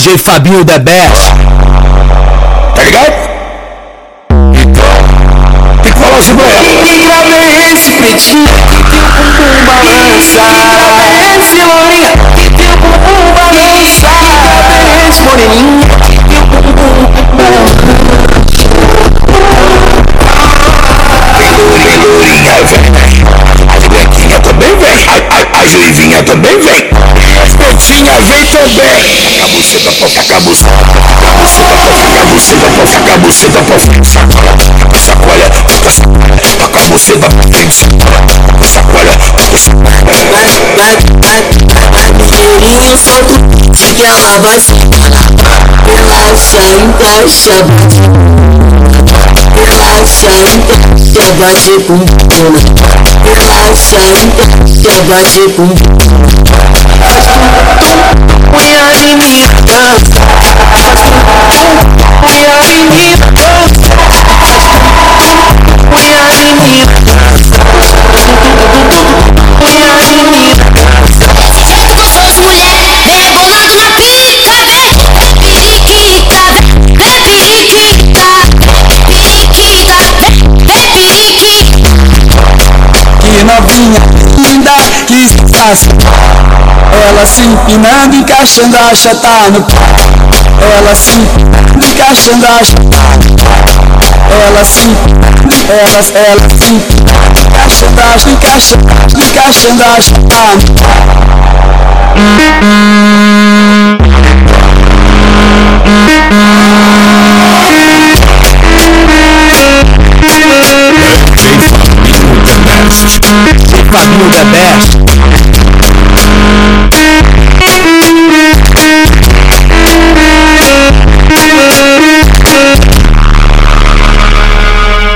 DJ Fabinho The Best. Tá ligado? Então, tem que falar assim pra ela. Que grave é esse pretinho que teu bumbum balança? Que grave é esse lourinha que teu bumbum balança? Que grave é esse moreninha que teu bumbum balança? Tem lourinha, vem. As branquinhas também vem. As livinhas também vem. As pretinhas vem também. Taca a buceta, taca a buceta, taca a buceta, taca a buceta pra frente, sacola, taca a buceta pra frente, sacola, Mineirinho solto que ela vai se relaxa, encaixa, relaxa, encaixa, bate com bunda, relaxa, encaixa, bate com Punha em minha dança, punha em minha dança, punha em minha dança, punha em minha dança. Essas mulheres rebolam na pica, periquita, Que novinha linda, que sensação. Ela se empinando, encaixando a chata no pau. Ela se empinando, encaixando a chata. Ela se empinando, ela se empinando, encaixando a chata no pau.